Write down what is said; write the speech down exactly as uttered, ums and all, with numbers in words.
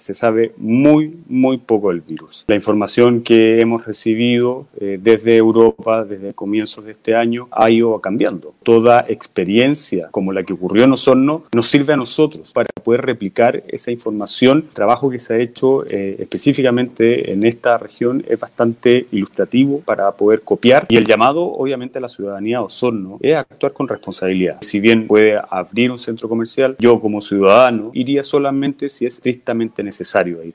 se sabe muy, muy poco del virus. La información que hemos recibido eh, desde Europa, desde comienzos de este año, ha ido cambiando. Toda experiencia como la que ocurrió en Osorno nos sirve a nosotros para poder replicar esa información. El trabajo que se ha hecho eh, específicamente en esta región es bastante ilustrativo para poder copiar, y el llamado obviamente a la ciudadanía de Osorno es actuar con responsabilidad. Si bien puede abrir un centro comercial, yo como ciudadano iría solamente si es estrictamente necesario ir.